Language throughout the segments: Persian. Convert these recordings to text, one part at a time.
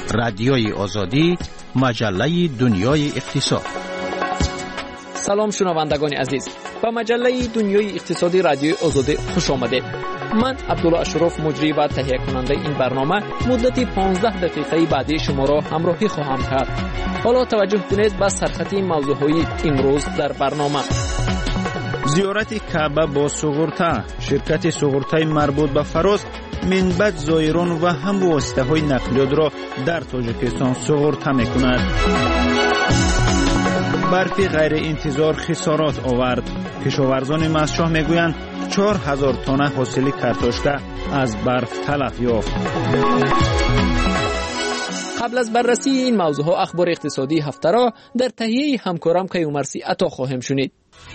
رادیوی آزادی، مجله دنیای اقتصاد. سلام شنوندگان عزیز، با مجله دنیای اقتصادی رادیوی آزادی خوش آمدید. من عبدالله اشرف مجری و تهیه کننده این برنامه مدت 15 دقیقه بعدی شما را همراهی خواهم کرد. حالا توجه کنید به سرخط موضوعهای امروز در برنامه. زیارت کعبه با سوغورتا، شرکت سوغورتای مربوط به فراز منبت زائران و هم واسطه های نقلیات را در تاجیکستان سوغورتا میکند. برفی غیر انتظار خسارات آورد. کشاورزان مزشاه میگویند 4000 تن حاصل کارتوشکا از برف تلف یافت. قبل از بررسی این موضوع اخبار اقتصادی هفته را در تهیه همکارم کیومرثی عطا خواهیم شنید.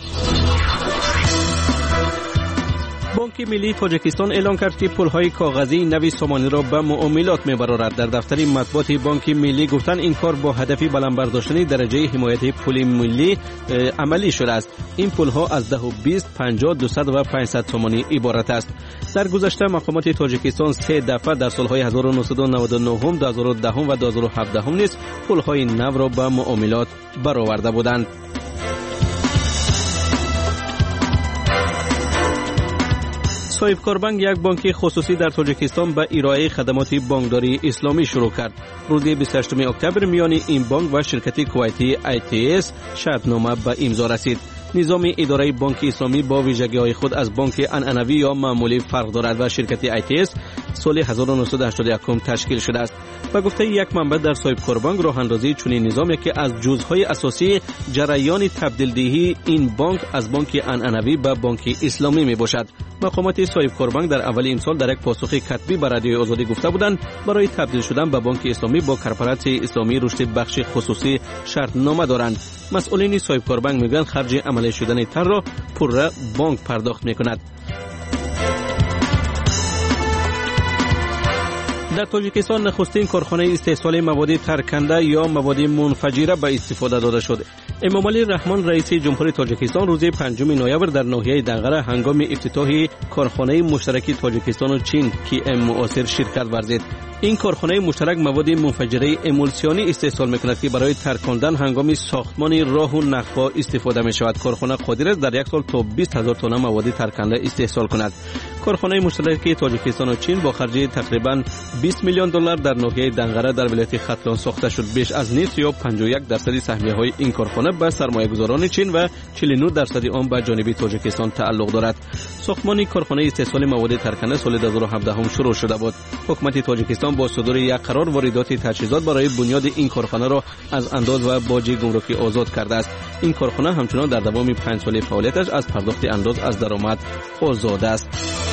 بانک ملی تاجیکستان اعلام کرد که پولهای کاغذی نوی سامانی را به معاملات می‌برارد. در دفتر مطبوعات بانک ملی گفتند این کار با هدف بلند برداشتن درجه حمایت پول ملی عملی شده است. این پولها از 10 و 20 50 200 و 500 سامانی عبارت است. در گذشته مقامات تاجیکستان 3 دفعه در سالهای 1999 2010 و 2017 نیز پولهای نو را به معاملات برآورده بودند. صاحبکار بانک یک بانک خصوصی در تاجیکستان به ارائه خدمات بانکداری اسلامی شروع کرد. روز 28 اکتبر میان این بانک و شرکت کویتی ITS شرطنامه به امضا رسید. نظام اداره بانک اسلامی با ویژگی‌های خود از بانک عنعنوی یا معمولی فرق دارد و شرکت ITS سال 1981 تشکیل شده است. و گفته یک منبع در صاحبکار بانک راه اندازی چنین نظامی که از جزءهای اساسی جریان تبدیل دهی این بانک از بانک عنعنوی به بانک اسلامی می باشد. مقامات صاحبکار بانک در اول امسال در یک پاسخ کتبی به رادیوی آزادی گفته بودند برای تبدیل شدن به بانک اسلامی با کارپوراسیون اسلامی رشد بخش خصوصی شرطنامه دارند. مسئولین صاحبکار بانک میگویند خرج عملی شدن تر را پوره بانک پرداخت میکند. در تاجیکستان نخستین کارخانه استحصال مواد ترکنده یا مواد منفجره به استفاده داده شد. امام علی رحمان رئیس جمهوری تاجیکستان روز 5 نوامبر در ناحیه دنقره هنگام افتتاح کارخانه مشترک تاجیکستان و چین KM معاصر شرکت ورزید. این کارخانه مشترک مواد منفجره امولسیونی استحصال میکند که برای ترکاندن هنگام ساختمان راه و نخبا استفاده می شود. کارخانه قادر است در یک سال تا 20000 تن مواد ترکنده استحصال کند. کارخانه مشترک تاجیکستان و چین با خرج تقریبا 20 میلیون دلار در ناحیه دنقره در ولایت ختلان ساخته شد. بیش از نصف یا 51% سهمیه‌های این کارخانه به سرمایه‌گذاران چین و 49% آن به جانب تاجیکستان تعلق دارد. ساختمان کارخانه استحصال مواد ترکنده سال 2017 شروع شده بود. حکومت تاجیکستان با صدور یک قرار واردات تجهیزات برای بنیاد این کارخانه را از انداز و باج گمرکی آزاد کرده است. این کارخانه همچنان در دوام 5 ساله فعالیتش از پرداخت انداز از درآمد آزاد است.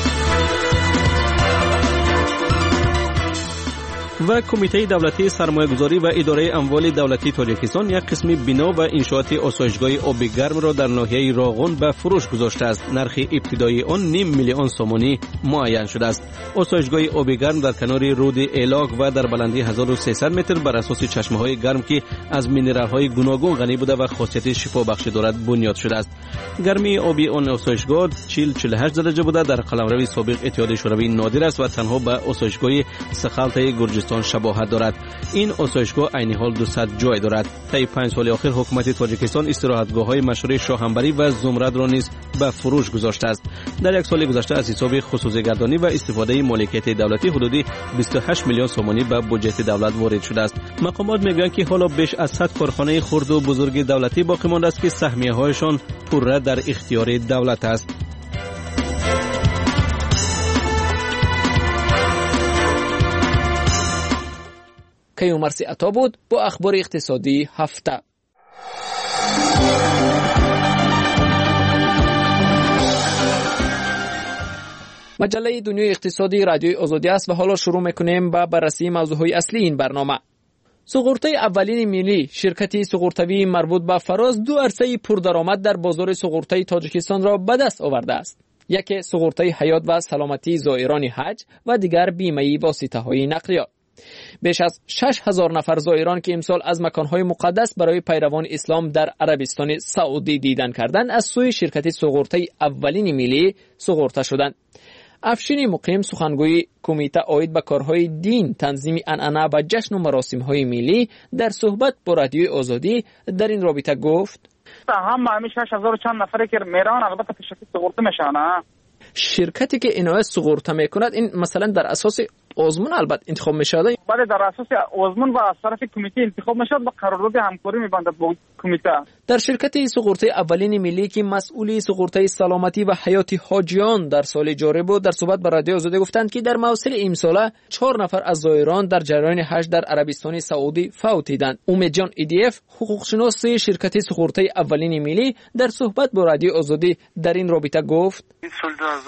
و کمیته دولتی سرمایه‌گذاری و اداره اموال دولتی تاجیکستان یک قسم بنا و انشاءات آسایشگاه آب گرم را در ناحیه راغون به فروش گذاشته است. نرخ ابتدایی آن 5 میلیون سامانی معین شده است. آسایشگاه آب گرم در کنار رود ایلاک و در بلندی 1300 متر بر اساس چشمه‌های گرم که از مینرال‌های گوناگون غنی بوده و خاصیت شفابخش دارد بنیاد شده است. گرمی آبی آن آسایشگاه 40-48 درجه بوده. در قلمرو سابق اتحاد شوروی نادر است و تنها به آسایشگاه سخالتای گرجستان شباهت دارد. این آسایشگاه عین حال 200 جای دارد. طی 5 سال اخیر حکومت تاجیکستان استراحتگاه‌های مشهور شاهنبری و زمرد را نیز به فروش گذاشته است. در یک سال گذشته از حساب خصوصی گردانی و استفاده مالکیت دولتی حدودی 28 میلیون سامانی به بودجه دولت وارد شده است. مقامات میگویند که حالا بیش از 100 کارخانه خرد و بزرگ دولتی باقی مانده است که سهمیه‌هایشان پوره در اختیار دولت است. کیومرثی عطا بود با اخبار اقتصادی هفته. مجله دنیای اقتصادی رادیوی آزادی است و حالا شروع میکنیم با بررسی موضوعهای اصلی این برنامه. سوغورتای اولین ملی شرکت سوغورتوی مربوط به فراز 2 عرصه پردرآمد در بازار سوغورتای تاجیکستان را به دست آورده است. یکی سوغورتای حیات و سلامتی زائران حج و دیگر بیمه واسطه‌های نقلیات. بیش از 6000 نفر زائران که امسال از مکانهای مقدس برای پیروان اسلام در عربستان سعودی دیدن کردند از سوی شرکت سوغورتای اولین ملی سوغورته شدند. افشین مقیم سخنگوی کمیته عاید به کارهای دین، تنظیم عنعنه و جشن و مراسم‌های ملی در صحبت با رادیوی آزادی در این رابطه گفت: هم همیشه 6000 چند نفره که میرن البته تشکیل سقورته میشن. شرکتی که اینها سقورته میکند این مثلا در اساس آزمون البته انتخاب میشده؟ بله، در اساس آزمون و از طرف کمیته انتخاب میشد و قرارداد همکاری میبندد با کمیته. در شرکت سقورته اولین ملی که مسئولی سقورته سلامتی و حیات حاجیان در سال جاری بود، در صحبت با رادیو آزادی گفتند که در مواسم امساله 4 نفر از زائران در جریان حج در عربستان سعودی فوت دیدند. امید جان ایدیف، حقوقشناس شرکت سقورته اولین ملی، در صحبت با رادیو آزادی در این رابطه گفت: سال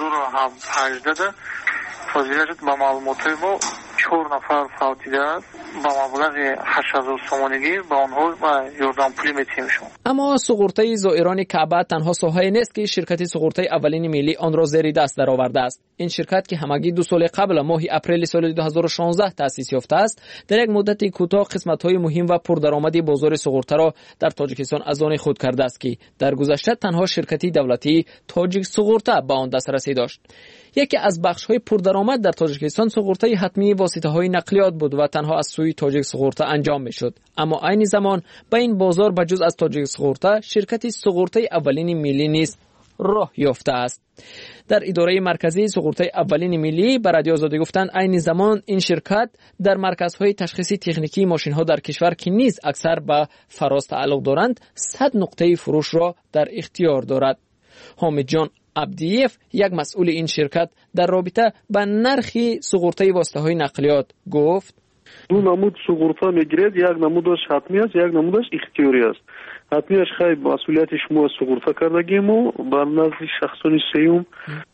2018 فضیلت با معلومات ما 4 نفر فوت دیده است با مبلغ 8000 سومانگی با آنها و یاردن پولی میتیمشون. اما سقورته زائران کعبه تنها ساحه نیست که شرکت سقورته اولین ملی آن را زیر دست درآورده است. این شرکت که همگی 2 سال قبل ماه اپریل سال 2016 تأسیس یافته است، در یک مدت کوتاه قسمت‌های مهم و پردرآمدی بازار سقورته را در تاجیکستان از آن خود کرده است که در گذشته تنها شرکتی دولتی تاجیک سقورته به آن دسترسی داشت. یکی از بخش‌های پردرآمد در تاجیکستان سقورته حتمی واسطه‌های نقلیات بود و تنها از سوی تاجیک سقورته انجام می‌شد. اما عین زمان به این بازار بجز از تاجیک سقورته شرکتی سقورته اولین ملی نیز راه یافته است. در اداره مرکزی سقورته اولین ملی به رادیو آزادی گفتند عین زمان این شرکت در مرکزهای تشخیصی تکنیکی ماشین‌ها در کشور که نیز اکثر به فراز تعلق دارند 100 نقطه فروش را در اختیار دارد. حامد جان عبدیف، یک مسئول این شرکت، در رابطه با نرخ سقورته واسطه‌های نقلیات گفت: دو نمود سقورته میگیرد، یک نمودش حتمی است، یک نمودش اختیاری است. حتمیش خیلی مسئولیت شما سقورته کردگیم و بر نزد شخصانی سیوم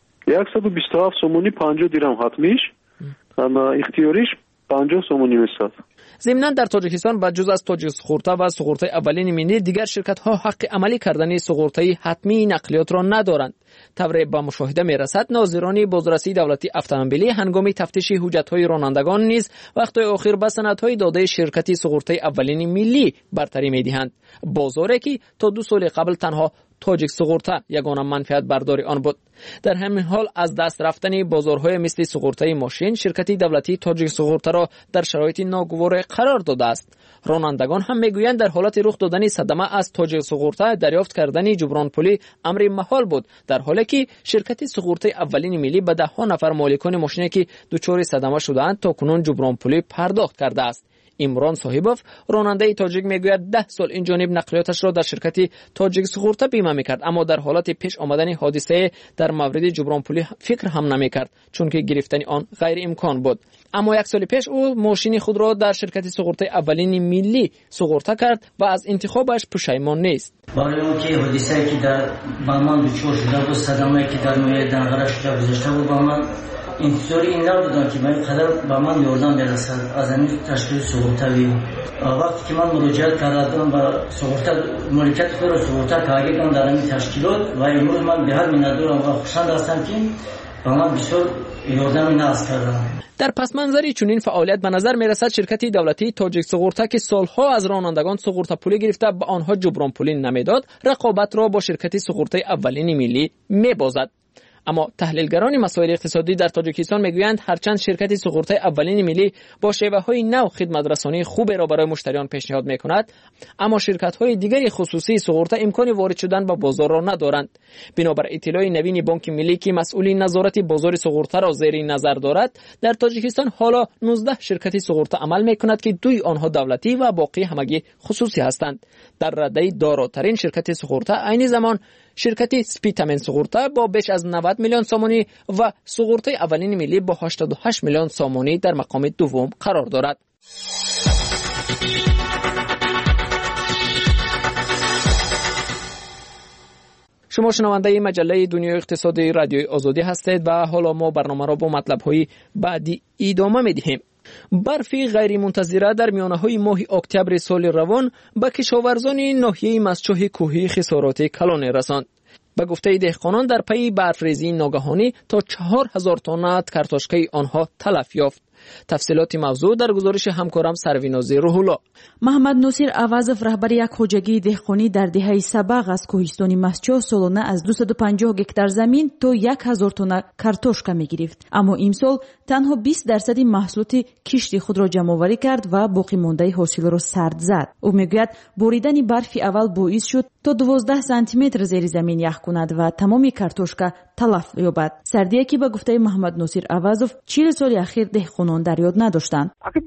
127 سومونی 50 درهم حتمیش، اما اختیاریش 50 سومونی میشه. ضمناً در تاجیکستان با جز از تاجیک سقورته و سقورته اولین ملی دیگر شرکت‌ها حق عملی کردن سقورته حتمی نقلیات را ندارند. طبع به مشاهده می‌رسد ناظران بازرسی دولتی اتومبیلی هنگام تفتیش حجت‌های رانندگان نیز وقتی آخر به سندهای داده شرکتی سقورته اولین ملی برتری می‌دهند. بازاری که تا 2 سال قبل تنها تاجیک سقورته یگانه منفعت برداری آن بود. در همین حال از دست رفتن بازارهای مثل سقورته ماشین، شرکتی دولتی تاجیک سقورته را در شرایط ناگوار قرار داده است. رانندگان هم میگویند در حالت رخ دادن صدمه از تاجیک سقورته دریافت کردن جبران پولی امر محال بود، در حالی که شرکت سقورته اولین ملی به 10 نفر مالکان ماشینی که دچار صدمه شدند تا کنون جبران پولی پرداخت کرده است. امران صاحبوف، راننده تاجیک، میگوید 10 سال این جانب نقلیاتش را در شرکت تاجیک سقورته بیمه میکرد، اما در حالت پیش آمدن حادثه در مورد جبران پولی فکر هم نمیکرد، چون که گرفتن آن غیر امکان بود. اما 1 سال پیش او ماشین خود را در شرکت سقورته اولین ملی سقورته کرد و از انتخابش پشیمان نیست. برای اون که حادثه‌ای که در بهمان دچار شده بود، صدمه‌ای که در نوع دنگره شده گذشته بود، بهمان انتظاری این نبودم که من قدر به من یاردن برسد از این تشکیل سقورته. وقتی که من مراجعت کردم به سقورته، مالکیت خود را سقورته کردم در این تشکیلات و امروز من به هر میندارم و خوشحال هستم که به من بسیار یاردن نصب کردم. در پس منظری چنین فعالیت به نظر می رسد شرکتی دولتی تاجیک سقورته که سالها از رانندگان سقورته پولی گرفته به آنها جبران پولی نمیداد، رقابت را با شرکت سقورته اولین ملی میبازد. اما تحلیلگران مسائل اقتصادی در تاجیکستان میگویند هرچند شرکت سقورته اولین ملی با شیوه‌های نو خدمت رسانی خوب را برای مشتریان پیشنهاد میکند، اما شرکت‌های دیگری خصوصی سقورته امکان وارد شدن به بازار را ندارند. بنابر اطلاع نوین بانک ملی که مسئول نظارت بازار سقورته را زیر نظر دارد، در تاجیکستان حالا 19 شرکت سقورته عمل میکند که 2 آنها دولتی و باقی همگی خصوصی هستند. در رده داراترین شرکت سقورته عین زمان شرکت سپیتامن سقورته با بیش از 90 میلیون سومانی و سقورته اولین ملی با 88 میلیون سومانی در مقام دوم قرار دارد. شما شنونده مجله دنیای اقتصادی رادیوی آزادی هستید و حالا ما برنامه را با مطلب‌های بعدی ادامه می‌دهیم. برفی غیر منتظره در میانه‌های ماه اکتبر سال روان به کشاورزان ناحیه مسچوح کوهی خسارات کلان رساند. به گفته دهقانان در پی برفریزی ناگهانی تا 4000 تن کارتوشکای آنها تلف یافت. تفصیلات موضوع در گزارش همکارم سرویناز روح‌الله. محمد نصیر عوضов раҳбари як хоҷагии деҳқонӣ дар деҳаи Сабағ аз кӯҳистони Масчо солона аз 250 гектар замин то 1000 тонна картошка мегирифт. аммо имсол танҳо 20% маҳсулоти кишти худро ҷамъоварӣ кард ва боқимондаи ҳосилро сард зад. ӯ мегӯяд боридани барфи аввал боис шуд то 12 сантиметр зери замин ях кунад ва тамоми картошка талаф ёбад. сардие ки ба гуфтаи Маҳмад Носир Авазов 40 соли ахир деҳқонон дар ёд надоштанд.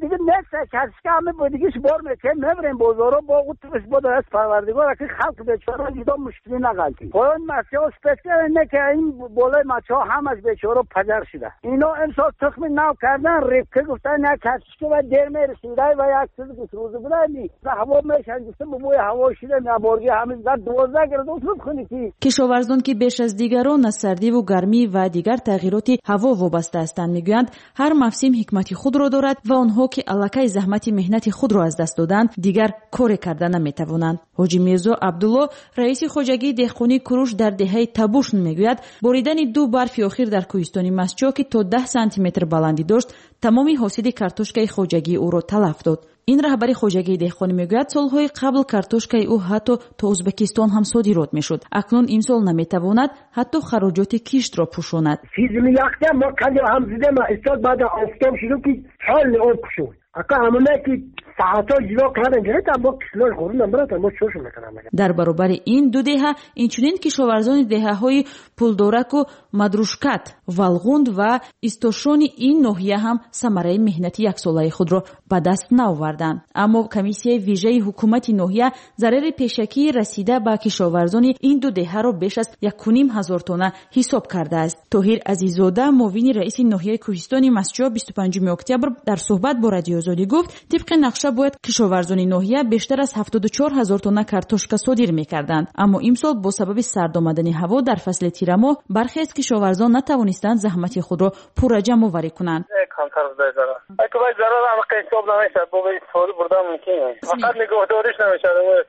نمیریم بازارا با اوتش بود از پروردگار که خلق بیچاره دیدم مشکلی نگالتی پایان مسیح اسپسیال اینه که این بالای مچا همش بیچاره پدر شده اینا امسال تخم نو کردن ریبکه گفتن نه کشکی و در میرسیده و یک چیز که روز بوده نی هوا میشن گفتم بوی هوا شده نبارگی همین در 12 گرد اصول کنی کی کشاورزان که بیش از دیگران از سردی و گرمی و دیگر تغییرات هوا وابسته هستند میگویند هر موسم حکمتی خود را دارد و آنها که الکی زحمت مهنت خود را از دست دادند دیگر کار کردن نمیتوانند. حاجی میرزا عبدالله رئیس خوجگی دهقانی کروش در دهه تبوشن میگوید بریدن دو برفی اخیر در کوهستان مسچو که تا 10 سانتی متر بلندی داشت تمامی حاصل کارتوشکای خوجگی او را تلف داد. این رهبری خوجگی دهقانی میگوید سالهای قبل کارتوشکای او حتی تا ازبکستان هم صادرات میشد. اکنون امسال نمیتواند حتی خراجات کشت را پوشاند. فیزمی یخته ما کلی هم زده ما استاد بعد آفتاب شروع که حال آب کشون. اکا همونه که ساعتا جلو کردن گرفت اما کسلار خورون نمبرات اما چوش میکنم. در برابر این دو دهه اینچنین کشاورزان دهه‌های پولدورک و مدروشکت، والغوند و استوشون این ناحیه هم ثمره مهنت یک ساله خود را به دست نآوردند. اما کمیسیه ویژه حکومت ناحیه ضرر پیشکی رسیده به کشاورزان این دو دهه را بیش از 1,500 تن حساب کرده است. طاهر عزیزاده معاون رئیس ناحیه کوهستان مسچو 25 اکتبر در صحبت با رادیو آزادی گفت طبق نقشه باید کشاورزان ناحیه بیشتر از 74,000 تن کارتوشکا صادر می‌کردند. اما امسال با سبب سرد آمدن هوا در فصل تیر ماه برخی از کشاورزان نتوانستند زحمت خود را پورا جمع‌آوری کنند. کمتر داره. اگه باید ضرر هم حساب نمیشه با استفاده بردن ممکنه. فقط نگهداریش نمیشه.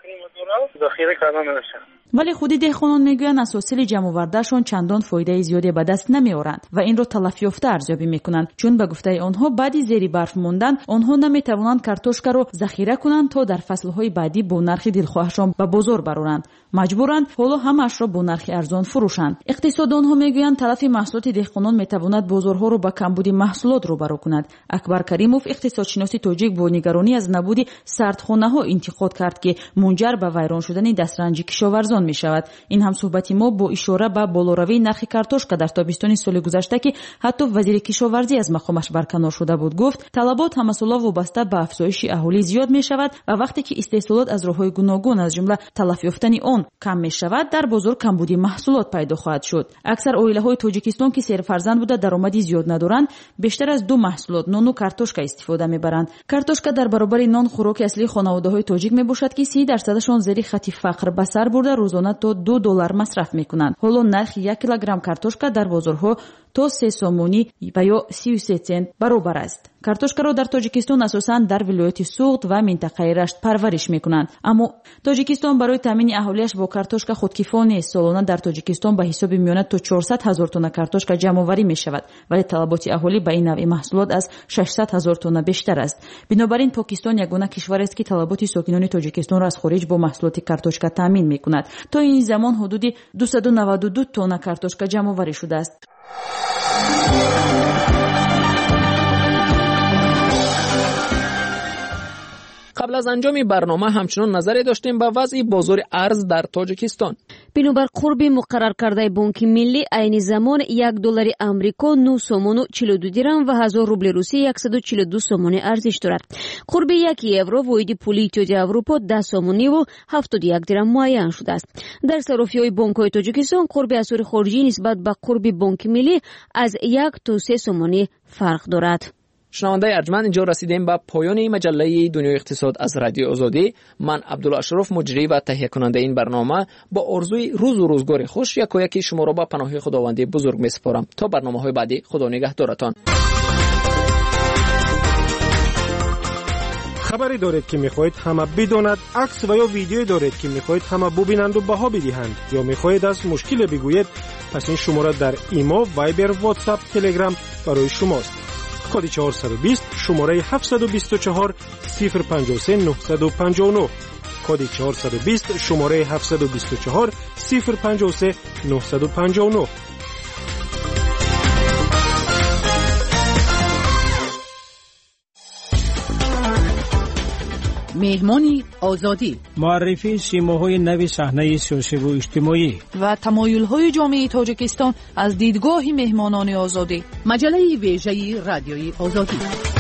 ذخیره کردن نمیشه. ولی خود دهقانان میگویند از حاصل جمع آوردهشان چندان فایده زیادی به دست نمیآورند و این را تلف یافته ارزیابی میکنند، چون به گفته آنها بعد زیر برف ماندن آنها نمیتوانند کارتوشکا را ذخیره کنند تا در فصلهای بعدی با نرخ دلخواهشان به بازار برآورند. مجبورند حالا همش را با نرخ ارزان فروشند. اقتصاددانها میگویند تلف محصولات دهقانان میتواند بازارها را با کمبود محصولات روبرو کند. اکبر کریموف اقتصادشناس تاجیک با نگرانی از نبود سردخانه‌ها انتقاد کرد که منجر به ویران شدن دسترنج کشاورزان می شود. این هم صحبت ما با اشاره به بالاروی نرخ کارتوشکا در تابستان سال گذشته که حتی وزیر کشاورزی از مقامش برکنار شده بود گفت طلبات همساله وابسته به افزایش اهالی زیاد می شود و وقتی که استحصالات از راه‌های گوناگون از جمله تلف یافتن آن کم می شود در بازار کمبودی محصولات پیدا خواهد شد. اکثر عائله‌های تاجیکستان که سه فرزند بوده درآمدی زیاد ندارند بیشتر از دو محصولات نان و کارتوشکا استفاده می‌برند. کارتوشکا در برابر نان خوراک اصلی خانواده‌های تاجیک میباشد که 30% زیر خط فقر به سر برده روزانه تا $2 مصرف میکنند. حالا نرخ 1 کیلوگرم کارتوشکا در بازارها تا 3 سومونی و یا 33 سنت برابر است. کارتوشکا را در تاجیکستان اساساً در ولایت سوغد و منطقه رشت پرورش میکنند. اما تاجیکستان برای تامین اهالیش با کارتوشکا خودکفا نیست. سالانه در تاجیکستان به حساب میانه تا 400,000 تن کارتوشکا جمع آوری میشود، ولی طلبات اهالی به این نوع محصولات از 600,000 تن بیشتر است. بنابراین پاکستان یگانه کشور است که طلبات ساکنان تاجیکستان را از خارج با محصولات کارتوشکا تامین میکند. تا این زمان حدود 292 تن کارتوشکا جمع آوری شده است. قبل از انجام برنامه همچنان نظری داشتیم به وضع بازار ارز در تاجیکستان. بنابر قرب مقرر کرده بانک ملی عین زمان $1 آمریکا 9 سومون و 42 درم و 1000 روبل روسی 142 سومون ارزش دارد. قرب 1 یورو واحد پول اتحادیه اروپا 10 سومونی و 71 درم معین شده است. در صرافی‌های بانک‌های تاجیکستان قرب اسعار خارجی نسبت به قرب بانک ملی از 1 تا 3 سومونی فرق دارد. شنونده ارجمند، اینجا رسیدیم به پایان مجله دنیای اقتصاد از رادیو آزادی. من عبدالله اشرف مجری و تهیه کننده این برنامه با آرزوی روز و روزگار خوش یکی شما را به پناه خداوند بزرگ میسپارم. تا برنامه‌های بعدی، خدا نگهدارتان. خبری دارید که میخواهید همه بداند، عکس و یا ویدیویی دارید که میخواهید همه ببینند و بها بدهند، یا میخواهید از مشکل بگویید، پس این شماره در ایما، وایبر، واتساپ، تلگرام برای شماست. کد 420 شماره 724 053 959 کد 420 شماره 724 053 959. مهمانی آزادی، معرفی سیماهای نوی صحنه سیاسی و اجتماعی و تمایل‌های جامعه تاجیکستان از دیدگاه مهمانان آزادی. مجله ویژه رادیوی آزادی.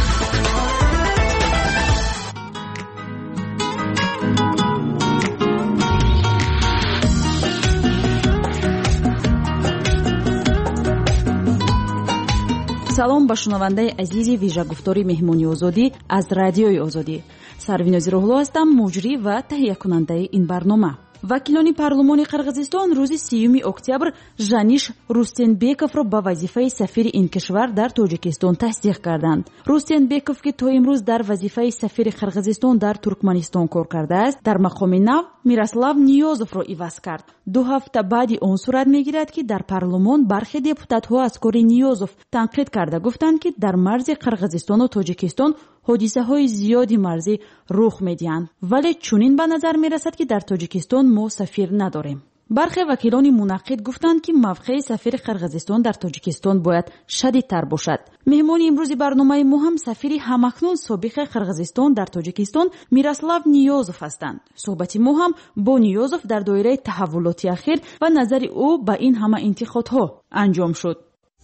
салом ба шунавандаи азизи вижагуфтори меҳмони озодӣ аз радиои озодӣ. Сарвинози Руҳло ҳастам, муҷрӣ ва таҳиякунандаи ин барнома. вакилони парлумони қирғизистон рӯзи 3 октябр Жаниш Рустенбековро ба вазифаи сафири ин кишвар дар Тоҷикистон тасдиқ карданд. Рустенбеков ки то имрӯз дар вазифаи сафири Қирғизистон дар Туркманистон кор кардааст, дар мақоми нав Мирослав Ниёзовро иваз кард. 2 ҳафта баъди он сурат мегирад ки дар парлумон бархе депутатҳо аз кори Ниёзов танқид карда гуфтанд ки дар марзи Қирғизистону Тоҷикистон ҳодисаҳои зиёди марзӣ рух медиҳанд, вале чунин ба назар мерасад ки дар Тоҷикистон мо сафир надорем. бархе вакилони мунаққид гуфтанд ки мавқеи сафири Қирғизистон дар Тоҷикистон бояд шадидтар бошад. меҳмони имрӯзи барномаи мо ҳам сафири ҳамакнун собиқи Қирғизистон дар Тоҷикистон Мирослав Ниёзов ҳастанд. суҳбати мо ҳам бо Ниёзов дар доираи таҳаввулоти ахир ва назари ӯ ба ин ҳама интиқодҳо анҷом шуд.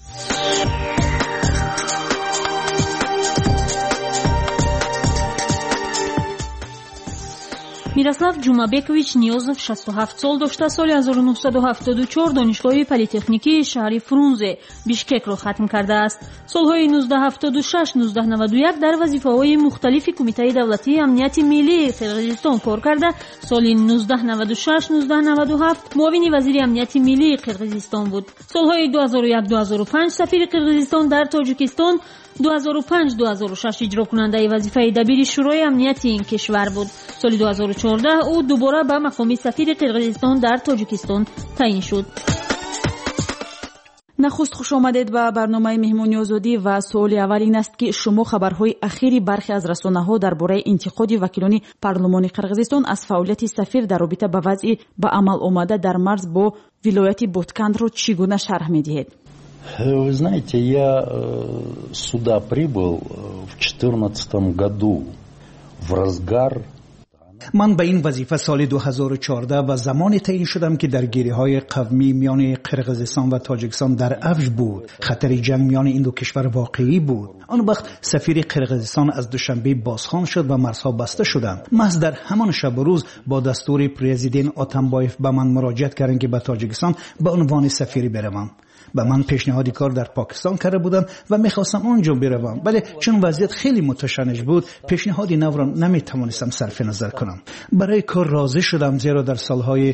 Мирослав Ҷумабекович Ниёзов 67 сол дошта соли 1974 донишгоҳи политехникии шаҳри Фрунзе Бишкекро хатм кардааст. солҳои 1976-1991 дар вазифаҳои мухталифи Кумитаи давлатии амнияти миллии Қирғизистон кор карда, соли 1996-1997 муовини вазири амнияти миллии Қирғизистон буд. солҳои 2001-2005 сафири Қирғизистон дар Тоҷикистон, 2005-2006 иҷрокунандаи вазифаи дабири шӯрои амнияти ин кишвар буд. соли 2014 ӯ дубора ба мақоми сафири Қирғизистон дар Тоҷикистон таъин шуд. нахуст хушомадед ба барномаи меҳмони озодӣ ва суоли аввал ин аст ки шумо хабарҳои ахири бархе аз расонаҳо дар бораи интиқоди вакилони парлумони Қирғизистон аз фаъолияти сафир дар робита ба вазъи ба амал омада дар марз бо вилояти Боткандро чӣ гуна шарҳ медиҳед? Вы знаете, я сюда прибыл в 2014 году в разгар. من به این وظیفه سال 2014 و زمانی تعیین شدم که درگیری‌های قومی میان قرقیزستان و تاجیکستان در اوج بود. خطر جنگ میان این دو کشور واقعی بود. آن وقت سفیر قرقیزستان از دوشنبه بازخوان شد و مرزها بسته شدند. محض در همان شب و روز با دستور پرزیدنت آتمبایف به من مراجعت کردند که به تاجیکستان به عنوان سفیری بروم. به من پیشنهادی کار در پاکستان کرده بودند و میخواستم آنجا بروم، ولی چون وضعیت خیلی متشنج بود پیشنهادی نو را نمیتوانستم صرف نظر کنم. برای کار راضی شدم، زیرا در سالهای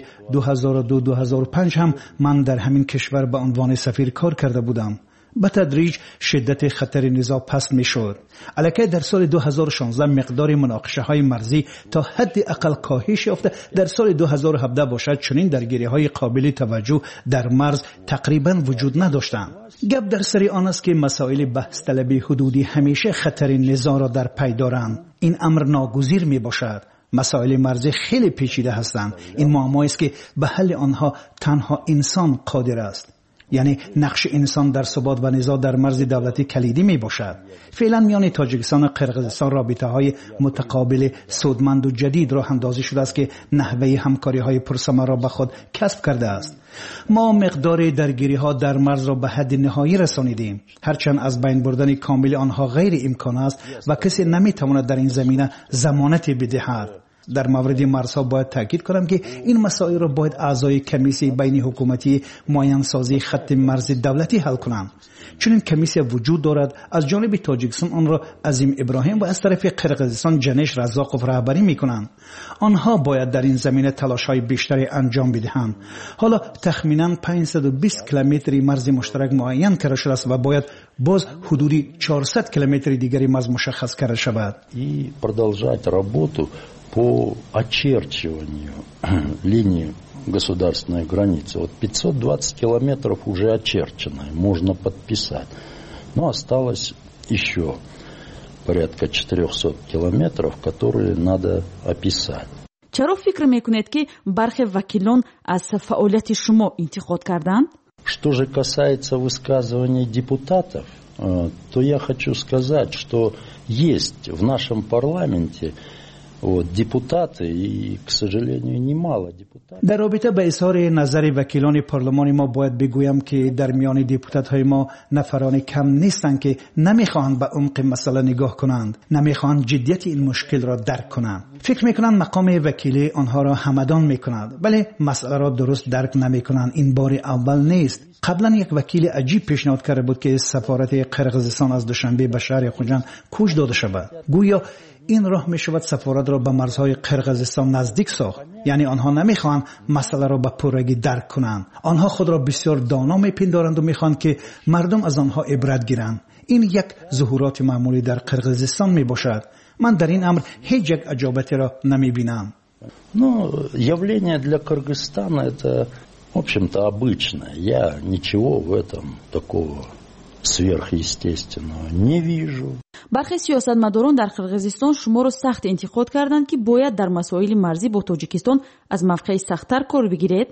2002-2005 هم من در همین کشور به عنوان سفیر کار کرده بودم. به تدریج شدت خطر نزاع پست می شد. البته در سال 2016 مقدار مناقشه های مرزی تا حد اقل کاهش یافته در سال 2017 باشد چنین درگیری های قابل توجه در مرز تقریبا وجود نداشتند. گپ در سر آن است که مسائل بحث طلبی حدودی همیشه خطر نزاع را در پی دارند. این امر ناگزیر می باشد. مسائل مرزی خیلی پیچیده هستند. این معمایی است که به حل آنها تنها انسان قادر است. یعنی نقش انسان در ثبات و نزاع در مرز دولتی کلیدی می باشد. فعلا میان تاجیکستان و قرقیزستان رابطه های متقابل سودمند و جدید راه اندازی شده است که نحوه همکاری های پرثمر را به خود کسب کرده است. ما مقدار درگیری ها در مرز را به حد نهایی رسانیدیم، هرچند از بین بردن کامل آنها غیر امکان است و کسی نمی تواند در این زمینه ضمانتی بدهد. در مورد مرزها باید تاکید کنم که این مسائل را باید اعضای کمیسیون بین حکومتی معین سازی خط مرز دولتی حل کنند. چون این کمیسیون وجود دارد، از جانب تاجیکستان آن را عظیم ابراهیم و از طرف قرقیزستان جنش رزاقوف رهبری میکنند. آنها باید در این زمینه تلاش‌های بیشتری انجام بدهند. حالا تخمینا 520 کیلومتر مرز مشترک معین کرده شده است و باید باز حدودی 400 کیلومتر دیگری مرز مشخص کرده شود. И продолжать работу по очерчиванию линии государственной границы. Вот 520 километров уже очерчено, можно подписать. Но осталось еще порядка 400 километров, которые надо описать. چرا فکر میکنید که برخی وکیلان از فعالیت شما انتقاد کردند؟ Что же касается высказываний депутатов, то я хочу сказать, что есть в нашем парламенте депутаты, и, к сожалению, немало депутатов. در رابطه با اظهار نظر وکیلان پارلمان ما باید بگویم که در میان دپوتات های ما نفران کم نیستند که نمیخواهند به عمق مسئله نگاه کنند، نمیخواهند جدیت این مشکل را درک کنند. فکر میکنند مقام وکیلی آنها را همدان میکند، ولی مسئله را درست درک نمیکنند. این بار اول نیست. قبلا یک وکیل عجیب پیشنهاد کرده بود که سفارت قرقیزستان از دوشنبه به شهر خوجند کوچ داده شود. گویا این راه می شود سفارت را به مرزهای قرقیزستان نزدیک ساخت. یعنی آنها نمیخوان مسئله را به پرگی درک کنند. آنها خود را بسیار دانا میپندارند و میخوان که مردم از آنها عبرت گیرند. این یک ظهورات معمولی در قرقیزستان می باشد. من در این امر هیچ یک عجابتی را نمی بینم. Явление для Кыргызстана это, в общем-то, обычное. Я ничего в этом такого сверхъестественного не вижу. برخی سیاستمداران در قرقیزستان شما را سخت انتقاد کردند که باید در مسائل مرزی با تاجیکستان از موقع سخت‌تر کار بگیرید.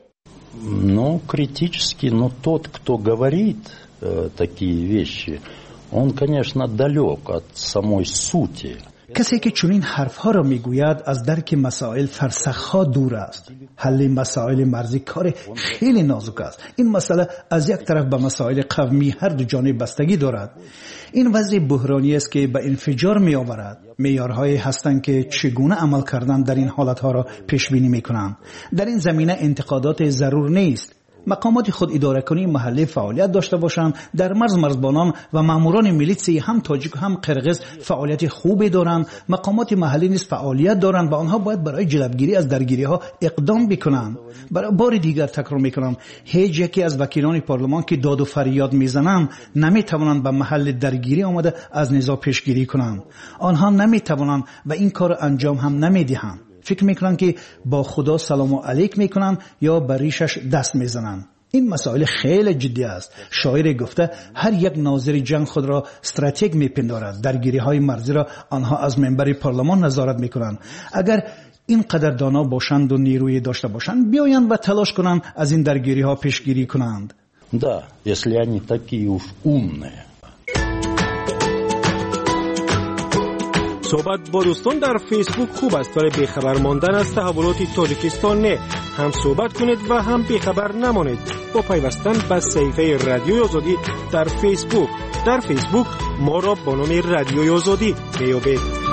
Критически, но тот, кто говорит такие вещи, он, конечно, далек от самой сути. کسی که چنین حرفها را میگوید از درک مسائل فرسخها دور است. حل مسائل مرزی کار خیلی نازک است. این مسئله از یک طرف به مسائل قومی هر دو جانب بستگی دارد. این وضع بحرانی است که به انفجار می آورد. معیارهایی هستند که چگونه عمل کردن در این حالتها را پیش بینی میکنند. در این زمینه انتقادات ضرور نیست. مقامات خود اداره کنی محلی فعالیت داشته باشند. در مرزبانان و ماموران میلیسی هم تاجیک و هم قرقیز فعالیت خوبی دارند. مقامات محلی نیز فعالیت دارند و آنها باید برای جلوگیری از درگیری ها اقدام بکنند. برای بار دیگر تکرار میکنم، هیچ یکی از وکیلان پارلمان که داد و فریاد میزنند نمیتوانند به محل درگیری آمده از نزاع پیشگیری کنند. آنها نمیتوانند و این کار انجام هم نمیدهند. فکر میکنن که با خدا سلام علیک میکنن یا بر ریشش دست میزنن. این مسائل خیلی جدی است. شاعر گفته هر یک ناظر جنگ خود را استراتژیک میپندارد. درگیری های مرزی را آنها از منبر پارلمان نظارت میکنند. اگر این قدر دانا باشند و نیروی داشته باشند بیایند و تلاش کنند از این درگیری ها پیشگیری کنند. Да, если они такие уж умные. صحبت با دوستان در فیسبوک خوب است، ولی بیخبر ماندن از تحولات تاجیکستان نه. هم صحبت کنید و هم بیخبر نمانید با پیوستن به صفحه رادیوی آزادی در فیسبوک. در فیسبوک ما را با نام رادیوی آزادی میابید.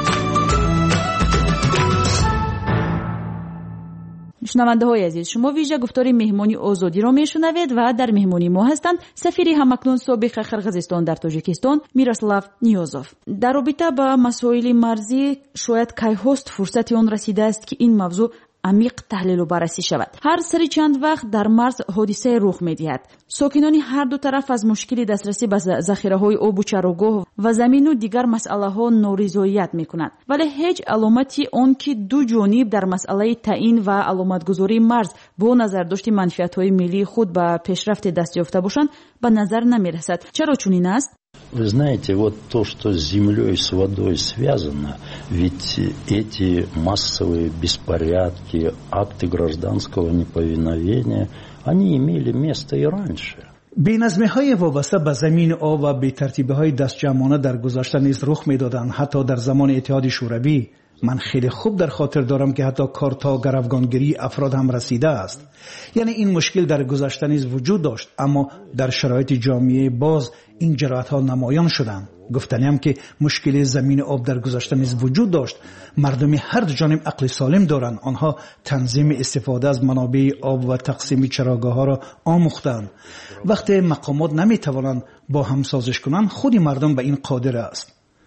شنونده های عزیز، شما ویژه گفتار مهمانی آزادی را میشنوید و در مهمانی ما هستند سفیر همکنون سابق قرقیزستان در تاجیکستان میراسلاو نیازوف. در رابطه با مسائل مرزی شاید کی هست فرصت آن رسیده است که این موضوع عمیق تحلیل و بررسی شود. هر سری چند وقت در مرز حادثه رخ می‌دهد. ساکنان هر دو طرف از مشکل دسترسی به ذخیره‌های آب و چراگاه و زمین و دیگر مسائل‌ها نارضایت می‌کنند. ولی هیچ علامتی آن که دو جانب در مسئله تعیین و علامتگذاری مرز با نظر داشت منفعت‌های ملی خود به پیشرفت دست یافته باشند به نظر نمی‌رسد. چرا چنین است؟ Вы знаете, вот то, что с землей, с водой связано, ведь эти массовые беспорядки, акты гражданского неповиновения, они имели место и раньше. بی‌نظمی‌های وابسته به زمین آب و بی‌ترتیبی‌های دستجمعانه در گذشته نیز رخ می‌دادند. حتی در زمان اتحاد شوروی من خیلی خوب در خاطر دارم که حتی کار تا گروگانگیری افراد هم رسیده است. یعنی این مشکل در گذشته نیز وجود داشت، اما در شرایط جامعه باز این جرأت‌ها نمایان شدند. گفتنیم که مشکل زمین آب در گذشته نیز وجود داشت. مردم هر دو جانب عقل سالم دارند. آنها تنظیم استفاده از منابع آب و تقسیم چراگاه‌ها را آموختند. وقتی مقامات نمی‌توانند با هم سازش کنند، خود مردم به این قادر است.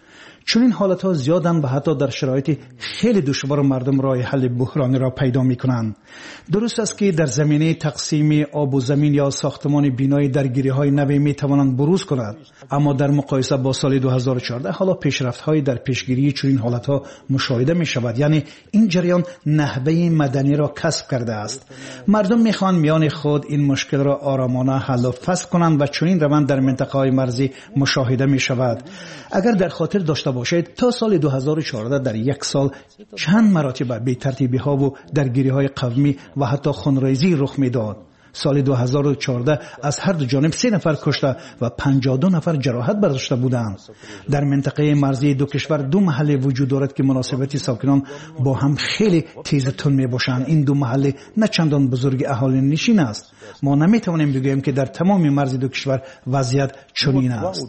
چون این حالتها زیادن و حتی در شرایط خیلی دشوار مردم راه حل بحرانی را پیدا میکنند. درست است که در زمینه تقسیم آب و زمین یا ساختمان بینای درگیری‌های نوی میتوانند بروز کنند، اما در مقایسه با سال 2014 حالا پیشرفت‌های در پیشگیری چنین حالتها مشاهده می‌شود. یعنی این جریان نهبه مدنی را کسب کرده است. مردم می‌خواهند میان خود این مشکل را آرامانه حل و فصل کنند و چنین روند در منطقه‌های مرزی مشاهده می‌شود. اگر در خاطر داشته باشید تا سال 2014 در یک سال چند مراتب بی‌ترتیبی‌ها و درگیری‌های قومی و حتی خونریزی رخ می‌داد. سال 2014 از هر دو جانب 3 نفر کشته و 52 نفر جراحت برداشته بودند. در منطقه مرزی دو کشور 2 محله وجود دارد که مناسبت ساکنان با هم خیلی تیز تون میباشند. این 2 محله نه چندان بزرگ اهالی نشین است. ما نمیتوانیم بگوییم که در تمام مرزی دو کشور وضعیت چنین است.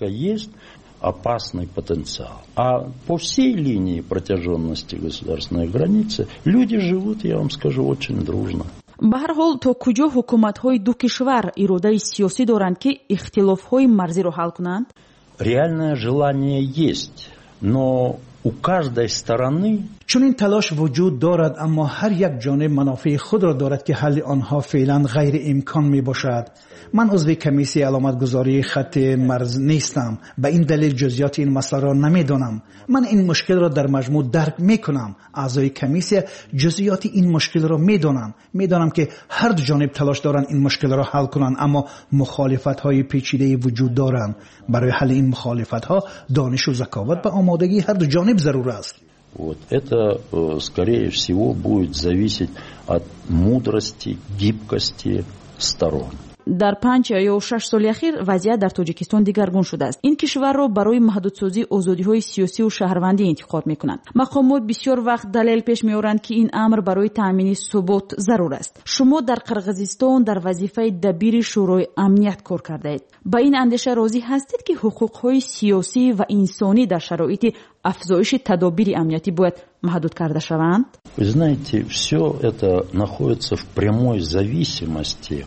Опасный потенциал. А по всей линии протяженности государственной границы люди живут, я вам скажу, очень дружно. به هر حال تا کجا حکومت‌های دو کشور اراده سیاسی دارند که اختلاف‌های مرزی را حل کنند؟ Реальное желание есть, но у каждой стороны چون این تلاش وجود دارد، اما هر یک جانب منافع خود را دارد که حل آنها فعلا غیر امکان می باشد. من عضو کمیسیون علامتگذاری خط مرز نیستم، به این دلیل جزئیات این مسئله را نمیدانم. من این مشکل را در مجموع درک میکنم. اعضای کمیسیون جزئیات این مشکل را میدانند. میدانم که هر دو جانب تلاش دارند این مشکل را حل کنند، اما مخالفت‌های پیچیده وجود دارند. برای حل این مخالفت‌ها دانش و ذکاوت و آمادگی هر دو جانب ضرور است. Вот это, скорее всего, будет зависеть от мудрости, гибкости сторон. در 5 یا 6 سال اخیر وضعیت در تاجیکستان دیگرگون شده است. این کشور را برای محدودسازی آزادی‌های سیاسی و شهروندی انتخاب می‌کنند. مقامات بسیار وقت دلیل پیش می‌آورند که این امر برای تامین ثبات ضرور است. شما در قرقیزستان در وظیفه دبیر شورای امنیت کار کردید. با این اندیشه راضی هستید که حقوق‌های سیاسی و انسانی در شرایط افزایش تدابیر امنیتی باید محدود کرده شوند؟ Вы знаете, все это находится в прямой зависимости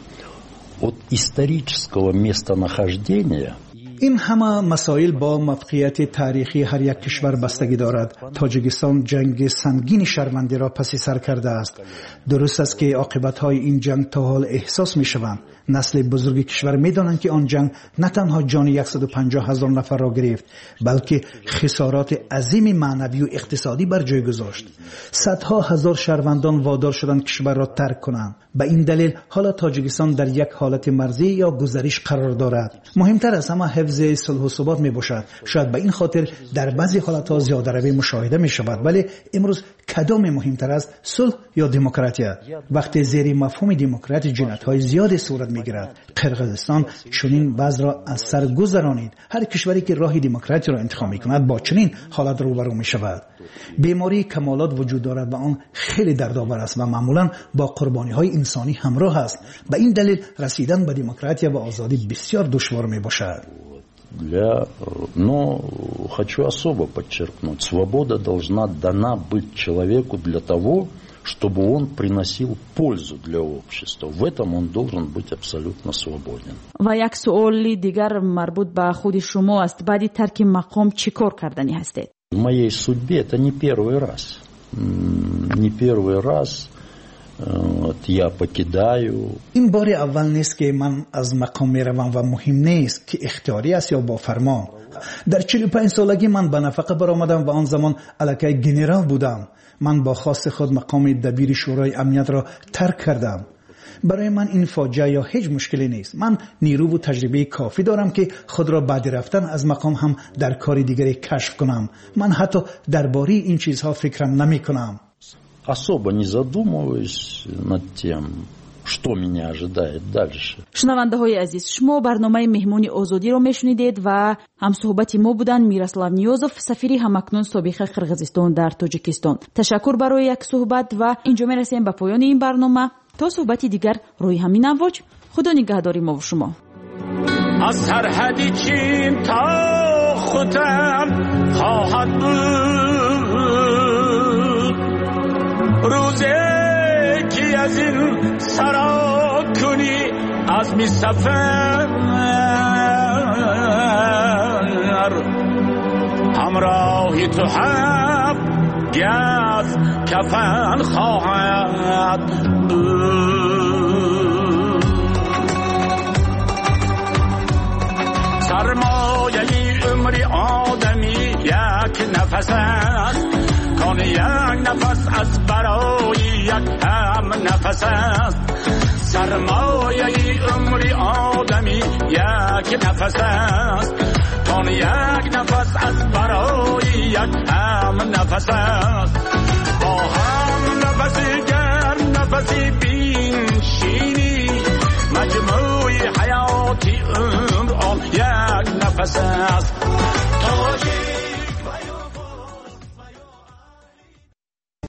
от исторического местонахождения. این همه مسائل با موقعیت تاریخی هر یک کشور بستگی دارد. تاجیکستان جنگ سنگین شرمنده را پس سر کرده است. درست است که عاقبت‌های این جنگ تا حال احساس می‌شوند. نسل بزرگ کشور می‌دانند که آن جنگ نه تنها جان 150,000 نفر را گرفت، بلکه خسارات عظیم معنوی و اقتصادی بر جای گذاشت. صدها هزار شهروندان وادار شدند کشور را ترک کنند. به این دلیل حالا تاجیکستان در یک حالت مرزی یا گذریش قرار دارد. مهمتر از همه حفظ صلح و ثبات میباشد. شاید به این خاطر در بعضی حالت‌ها زیاده روی مشاهده می‌شود، ولی امروز کدام مهمتر است، صلح یا دموکراسی؟ وقتی زیر مفهوم دموکراسی جنایت‌های زیادی صورت می‌گیرد. قرقیزستان چنین وضع را از سر گذرانید. هر کشوری که راه دموکراسی را انتخاب می‌کند با چنین حالت روبرو می‌شود. بیماری کمالات وجود دارد و آن خیلی دردآور است و معمولاً با قربانی‌های انسانی همراه است. به این دلیل رسیدن به دموکراسی و آزادی بسیار دشوار میباشد. Но хочу особо подчеркнуть, свобода должна дана быть человеку для того, чтобы он приносил пользу для общества. В этом он должен быть абсолютно свободен. و یک سوال دیگر مربوط به خود شما است. بعد ترک مقام چیکار کردنی هستید؟ В моей судьбе это не первый раз. Не первый раз я покидаю. این بار اول نیست که من از مقام میروم و مهم نیست که اختیاری است یا با فرمان. در 45 سالگی من به نفقه برآمدم و آن زمان الکی گنرال بودم. من با خواست خود مقام دبیر شورای امنیت را ترک کردم. برای من این فاجعه یا هیچ مشکلی نیست. من نیرو و تجربه کافی دارم که خود را بعد رفتن از مقام هم در کار دیگری کشف کنم. من حتی درباره این چیزها فکرم نمی کنم. Особо не задумываюсь над тем, что меня ожидает дальше. شنونده های عزیز، شما برنامه مهمون آزادی را میشنیدید و همصحبت ما بودن میراسلاو نیازوف، سفیر همکنون سابق قرقیزستان در تاجیکستان. تشکر برای یک صحبت و اینجا میرسیم به پایان این برنامه. تا صحبتی دیگر روی همین امواج، خدا نگهداری ما و شما. از سرحدی چین تا خودم خواهد بود روزی که از این سرا کنی از می سفر همراهی تو هم گز کفن خواهد بود. سرمایه عمری آدمی یک نفس است، کان یک نفس از برای یک هم نفس است. سرمایه عمری آدمی یک نفس است، کان یک نفس از برای یک هم نفس است.